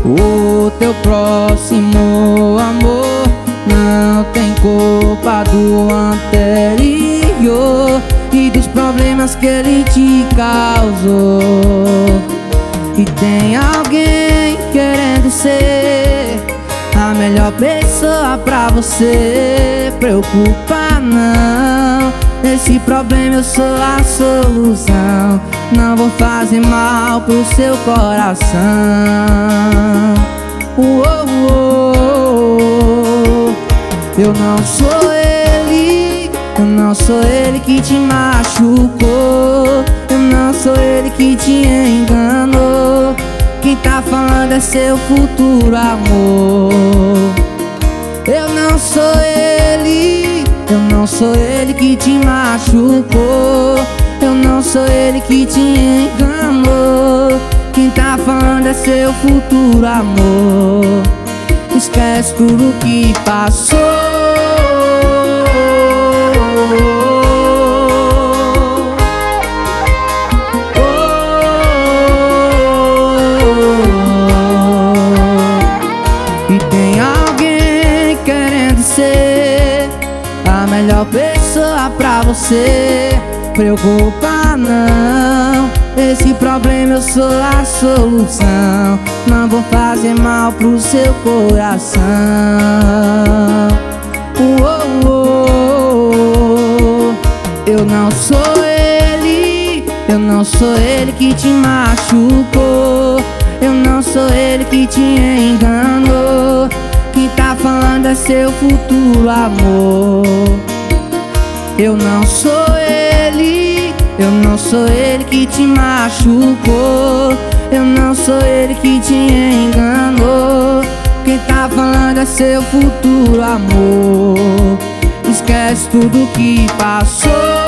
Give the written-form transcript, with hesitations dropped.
O teu próximo amor não tem culpa do anterior e dos problemas que ele te causou. E tem alguém querendo ser a melhor pessoa pra você. Preocupa não, esse problema eu sou a solução. Não vou fazer mal pro seu coração. Eu não sou ele, eu não sou ele que te machucou, eu não sou ele que te enganou. Quem tá falando é seu futuro amor. Eu não sou ele, eu não sou ele que te machucou, eu não sou ele que te enganou. Quem tá falando é seu futuro amor. Esquece tudo que passou. E tem alguém querendo ser a melhor pessoa pra você. Preocupa não, esse problema eu sou a solução. Não vou fazer mal pro seu coração. Eu não sou ele, eu não sou ele que te machucou, eu não sou ele que te enganou. Quem tá falando é seu futuro amor. Eu não sou ele, eu não sou ele que te machucou, eu não sou ele que te enganou. Quem tá falando é seu futuro amor. Esquece tudo que passou.